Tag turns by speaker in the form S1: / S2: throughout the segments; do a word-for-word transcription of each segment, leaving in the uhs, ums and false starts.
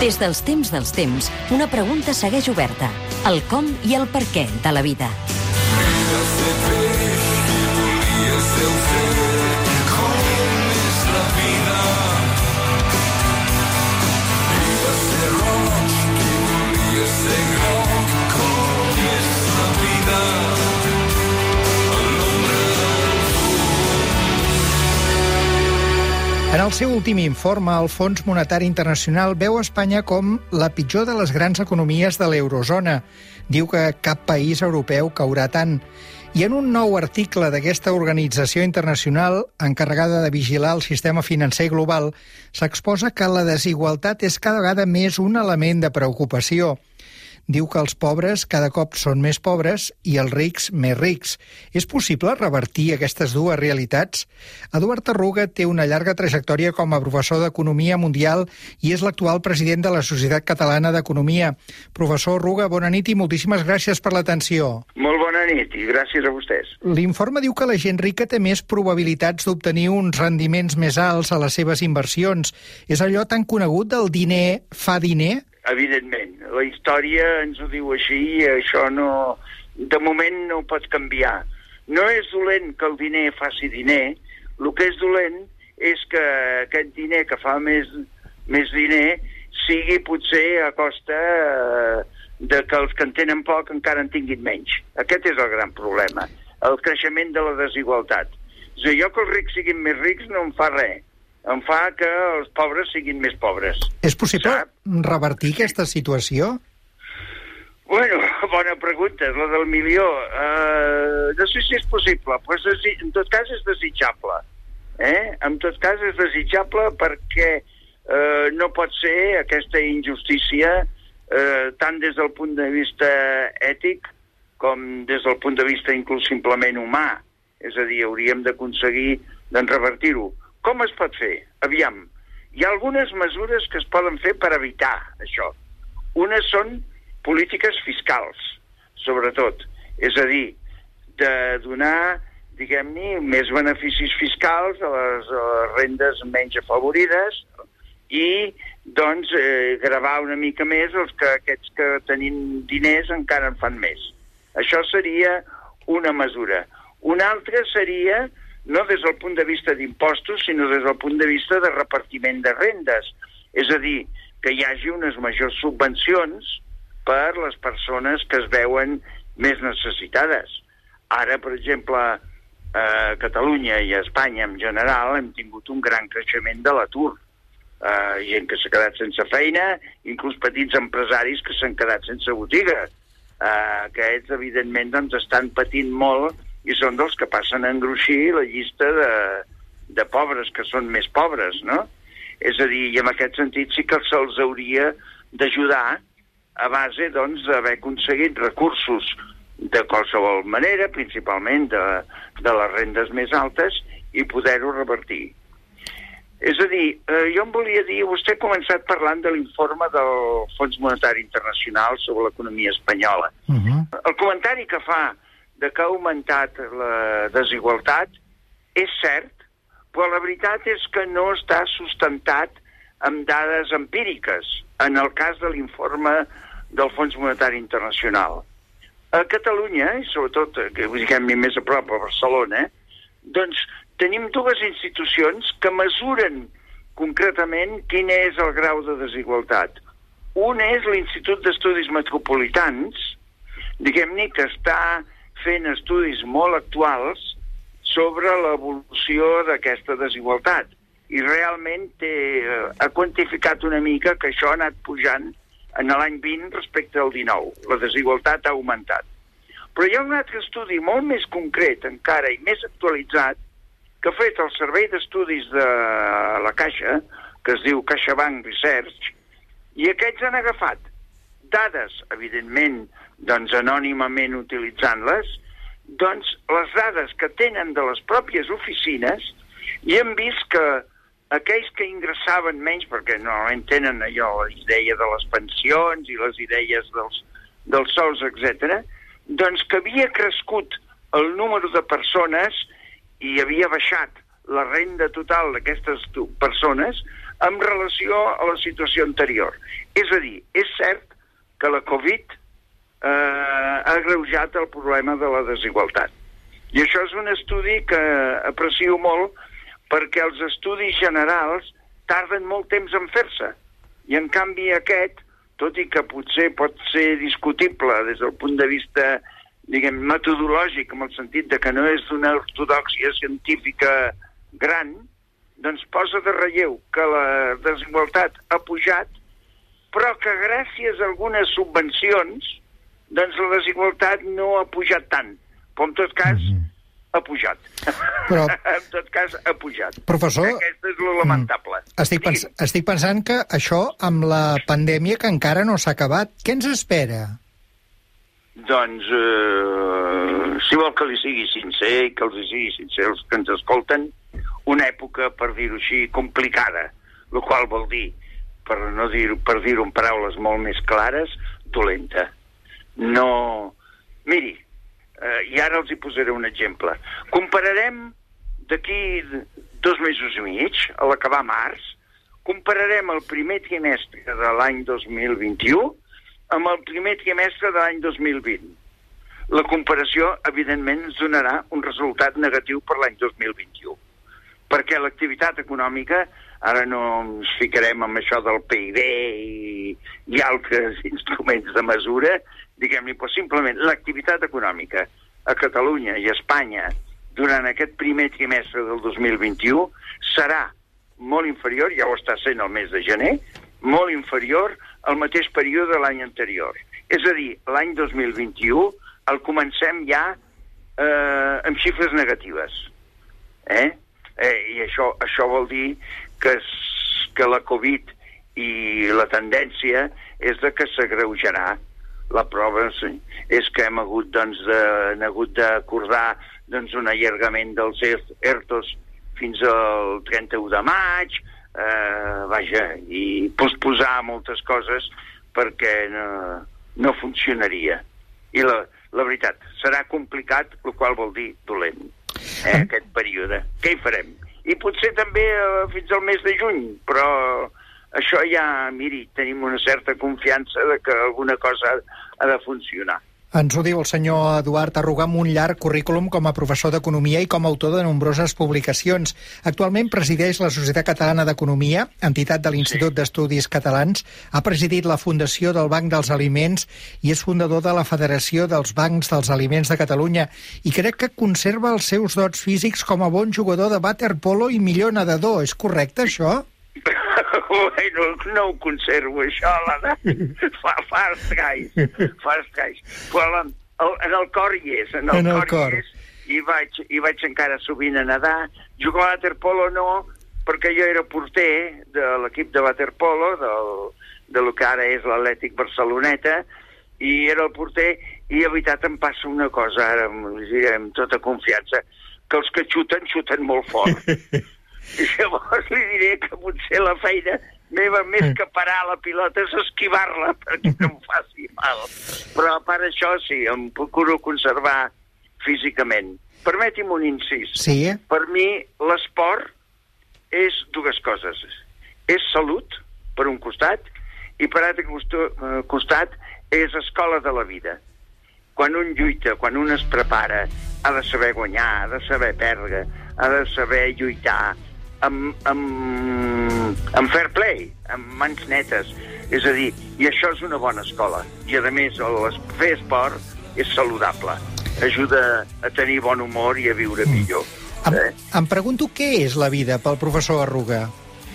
S1: Des dels temps dels temps, una pregunta segueix oberta. El com i el per què de la vida.
S2: En el seu últim informe, el Fons Monetari Internacional veu Espanya com la pitjor de les grans economies de l'eurozona. Diu que cap país europeu caurà tant. I en un nou article d'aquesta organització internacional, encarregada de vigilar el sistema financer global, s'exposa que la desigualtat és cada vegada més un element de preocupació. Diu que els pobres cada cop són més pobres i els rics més rics. És possible revertir aquestes dues realitats? Eduard Arruga té una llarga trajectòria com a professor d'Economia Mundial i és l'actual president de la Societat Catalana d'Economia. Professor Arruga, bona nit i moltíssimes gràcies per l'atenció.
S3: Molt bona nit i gràcies a vostès.
S2: L'informe diu que la gent rica té més probabilitats d'obtenir uns rendiments més alts a les seves inversions. És allò tan conegut del diner fa diner?
S3: Evidentment, la història ens ho diu així i això no, de moment no ho pots canviar. No és dolent que el diner faci diner, el que és dolent és que aquest diner que fa més, més diner sigui potser a costa de que els que en tenen poc encara en tinguin menys. Aquest és el gran problema, el creixement de la desigualtat. És a dir, jo que els rics siguin més rics no em fa res. Em fa que els pobres siguin més pobres.
S2: És possible Sap? revertir aquesta situació?
S3: Bueno, bona pregunta, és la del milió. Uh, no sé si és possible, però en tot cas és desitjable. Eh? En tot cas és desitjable perquè uh, no pot ser aquesta injustícia uh, tant des del punt de vista ètic com des del punt de vista inclús simplement humà. És a dir, hauríem d'aconseguir doncs, revertir-ho. Com es pot fer? Aviam, hi ha algunes mesures que es poden fer per evitar això. Unes són polítiques fiscals, sobretot. És a dir, de donar, diguem-ne, més beneficis fiscals a les, a les rendes menys afavorides i, doncs, eh, gravar una mica més els que aquests que tenim diners encara en fan més. Això seria una mesura. Una altra seria no des del punt de vista d'impostos, sinó des del punt de vista de repartiment de rendes. És a dir, que hi hagi unes majors subvencions per les persones que es veuen més necessitades. Ara, per exemple, a Catalunya i a Espanya en general hem tingut un gran creixement de l'atur. Uh, gent que s'ha quedat sense feina, inclús petits empresaris que s'han quedat sense botiga. Uh, aquests, evidentment, doncs, estan patint molt i són dels que passen a engruixir la llista de, de pobres, que són més pobres, no? És a dir, i en aquest sentit sí que se'ls hauria d'ajudar a base, doncs, d'haver aconseguit recursos de qualsevol manera, principalment de, de les rendes més altes, i poder-ho revertir. És a dir, eh, jo em volia dir, vostè ha començat parlant de l'informe del Fons Monetari Internacional sobre l'economia espanyola. Uh-huh. El comentari que fa de que ha augmentat la desigualtat és cert, però la veritat és que no està sustentat amb dades empíriques, en el cas de l'informe del Fons Monetari Internacional. A Catalunya, i sobretot, que diguem-ne més a prop, a Barcelona, doncs tenim dues institucions que mesuren concretament quin és el grau de desigualtat. Un és l'Institut d'Estudis Metropolitans, diguem-ne que està fent estudis molt actuals sobre l'evolució d'aquesta desigualtat. I realment té, ha quantificat una mica que això ha anat pujant en l'any vint respecte al dinou. La desigualtat ha augmentat. Però hi ha un altre estudi molt més concret encara i més actualitzat que ha fet el Servei d'Estudis de la Caixa, que es diu CaixaBank Research, i aquests han agafat dades, evidentment, doncs anònimament utilitzant-les, doncs les dades que tenen de les pròpies oficines i hem vist que aquells que ingressaven menys, perquè normalment tenen allò, la idea de les pensions i les idees dels, dels sous, etcètera, doncs que havia crescut el número de persones i havia baixat la renda total d'aquestes persones en relació a la situació anterior. És a dir, és cert que la Covid eh, ha agreujat el problema de la desigualtat. I això és un estudi que aprecio molt perquè els estudis generals tarden molt temps en fer-se. I en canvi aquest, tot i que potser pot ser discutible des del punt de vista, diguem, metodològic, en el sentit de que no és d'una ortodòxia científica gran, doncs posa de relleu que la desigualtat ha pujat, però que gràcies a algunes subvencions, doncs la desigualtat no ha pujat tant. Però en tot cas, mm-hmm. ha pujat.
S2: Però...
S3: en tot cas, ha pujat.
S2: Professor...
S3: Aquest és lo lamentable.
S2: Mm. Estic, pens estic pensant que això, amb la pandèmia que encara no s'ha acabat, què ens espera?
S3: Doncs, eh, si vol que li sigui sincer i que els hi sigui sincer els que ens escolten, una època, per dir-ho així, complicada, el qual vol dir, per no dir-ho per dir-ho en paraules molt més clares, dolenta. No... Miri, eh, i ara els hi posaré un exemple. Compararem d'aquí dos mesos i mig, a l'acabar març, compararem el primer trimestre de l'any dos mil vint-i-u amb el primer trimestre de l'any dos mil vint. La comparació, evidentment, ens donarà un resultat negatiu per l'any dos mil vint-i-u. Perquè l'activitat econòmica, ara no ens ficarem amb això del P I B i, i altres instruments de mesura, diguem-ne, però simplement l'activitat econòmica a Catalunya i a Espanya durant aquest primer trimestre del dos mil vint-i-u serà molt inferior, ja ho està sent el mes de gener, molt inferior al mateix període de l'any anterior. És a dir, l'any dos mil vint-i-u el comencem ja eh, amb xifres negatives. Eh? Eh, I això, això vol dir que, que la Covid i la tendència és de que s'agreujarà. La prova és que hem hagut, doncs, de, hem hagut d'acordar doncs, un allargament dels ERTOs fins al trenta-u de maig, eh, vaja, i posposar moltes coses perquè no, no funcionaria. I la, la veritat, serà complicat, el qual vol dir dolent, eh, aquest període. Què hi farem? I potser també eh, fins al mes de juny, però això ja, miri, tenim una certa confiança de que alguna cosa ha, ha de funcionar.
S2: Ens ho diu el senyor Eduard Arruga amb un llarg currículum com a professor d'Economia i com a autor de nombroses publicacions. Actualment presideix la Societat Catalana d'Economia, entitat de l'Institut sí. d'Estudis Catalans, ha presidit la Fundació del Banc dels Aliments i és fundador de la Federació dels Bancs dels Aliments de Catalunya i crec que conserva els seus dots físics com a bon jugador de waterpolo i millor nedador. És correcte, això?
S3: Bueno, no ho conservo, això, la fa, fa estralls, fa estralls. Però el, en el cor hi és, en el, en el cor, cor hi és, i vaig, i vaig encara sovint a nedar. Jugar a waterpolo no, perquè jo era porter de l'equip de waterpolo, del, de lo que ara és l'Atlètic Barceloneta, i era el porter, i a veritat em passa una cosa, ara amb tota confiança, que els que xuten, xuten molt fort. I llavors li diré que potser la feina meva més que parar la pilota és esquivar-la perquè no em faci mal. Però a part d'això sí, em procuro conservar físicament. Permeti'm un incís.
S2: Sí.
S3: Per mi l'esport és dues coses. És salut, per un costat, i per altre costat és escola de la vida. Quan un lluita, quan un es prepara, ha de saber guanyar, ha de saber perdre, ha de saber lluitar, amb, amb, amb fair play, amb mans netes. És a dir, i això és una bona escola. I a més, el, fer esport és saludable. Ajuda a tenir bon humor i a viure millor.
S2: Em,
S3: eh?
S2: em pregunto què és la vida pel professor Arruga.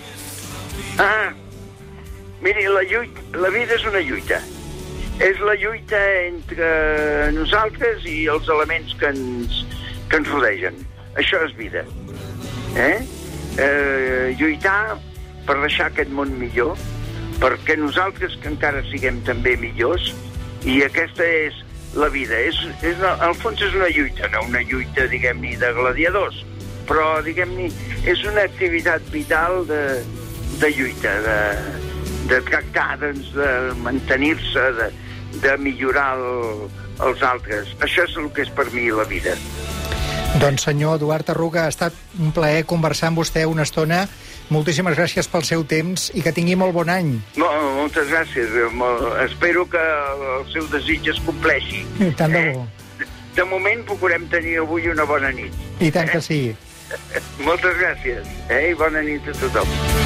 S3: Ah, miri, la, lluita, la vida és una lluita. És la lluita entre nosaltres i els elements que ens, que ens rodegen. Això és vida. Eh? Eh, lluitar per deixar aquest món millor, perquè nosaltres que encara siguem també millors, i aquesta és la vida. És, és, al fons és una lluita, no una lluita, diguem-ne, de gladiadors, però, diguem-ne, és una activitat vital de, de lluita, de, de tractar, doncs, de mantenir-se, de, de millorar el, els altres. Això és el que és per mi la vida.
S2: Doncs senyor Eduard Arruga, ha estat un plaer conversar amb vostè una estona moltíssimes gràcies pel seu temps i que tingui molt bon any.
S3: No, moltes gràcies. Espero que el seu desig es compleixi.
S2: I tant de bo.
S3: Eh? De moment procurem tenir avui una bona nit.
S2: I tant que sí.
S3: Moltes gràcies, eh? I bona nit a tothom.